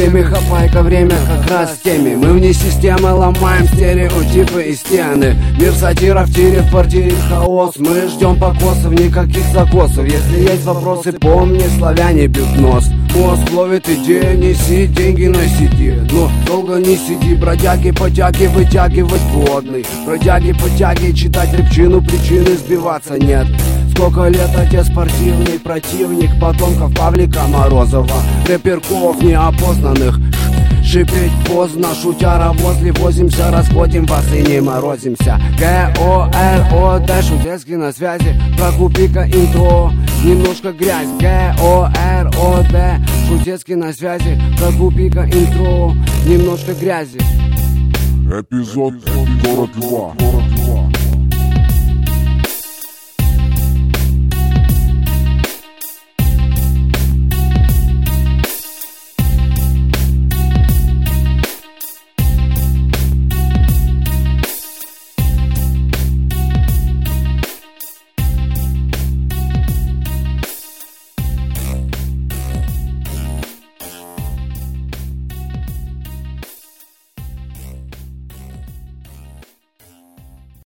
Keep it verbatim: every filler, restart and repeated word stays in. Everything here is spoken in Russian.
теме, хапай-ка время как раз в теме. Мы вне системы ломаем стереотипы и стены. Мир сатира в тире, в квартире хаос. Мы ждем покосов, никаких закосов. Если есть вопросы, помни, славяне бьют нос. Мозг ловит идею, неси деньги на сети. Но долго не сиди, бродяги, потяги, вытягивать водный. Бродяги, потяги, читать репчину, причины сбиваться нет. Сколько лет отец спортивный противник потомков Павлика Морозова, рэперков неопознанных. Шипеть поздно, шутяра возле возимся, разводим вас и не морозимся. Г О Р О Д, Шутецкий на связи, прокупи-ка интро, немножко грязь. Г О Р О Д, Шутецкий на связи, прокупи-ка интро, немножко грязи. Эпизод сорок два.